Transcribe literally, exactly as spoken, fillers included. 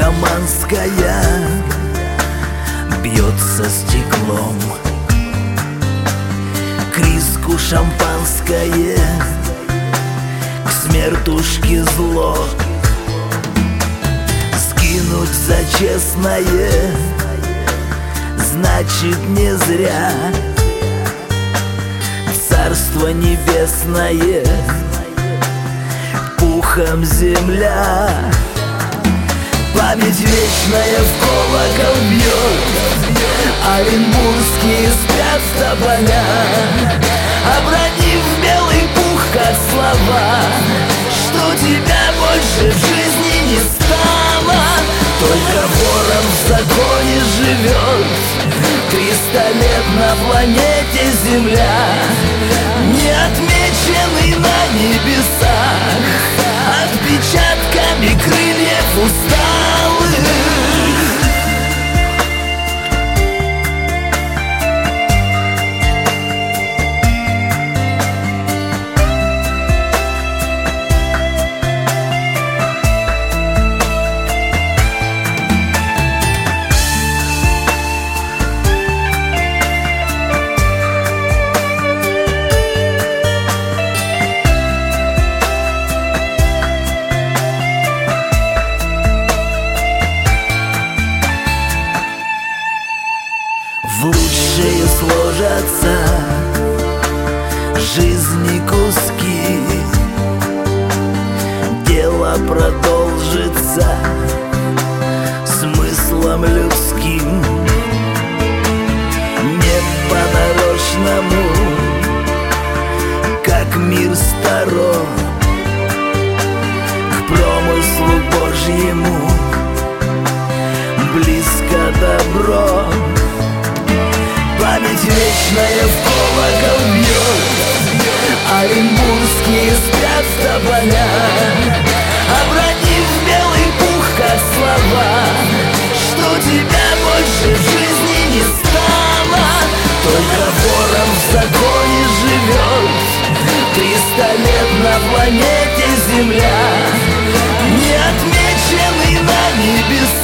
наркоманская бьется стеклом, к риску шампанское, к смертушке зло. Скинуть за честное значит не зря. Царство небесное, пухом земля. Память вечная в колокол бьет, оренбургские спят тополя, обронив белый пух, как слова, что тебя больше в жизни не стало. Только ворон в законе живет, триста лет на планете Земля, не отмеченный на небесах отпечатками крыльев усталых. В лучшие сложатся жизни куски, дело продолжится смыслом людским. Не по-нарочному, как мир старо, к промыслу Божьему близко добро. Память вечная в колокол бьет, оренбургские спят тополя, обронив белый пух, как слова, что тебя больше в жизни не стало. Только ворон в законе живет, триста лет на планете Земля, не отмеченный на небесах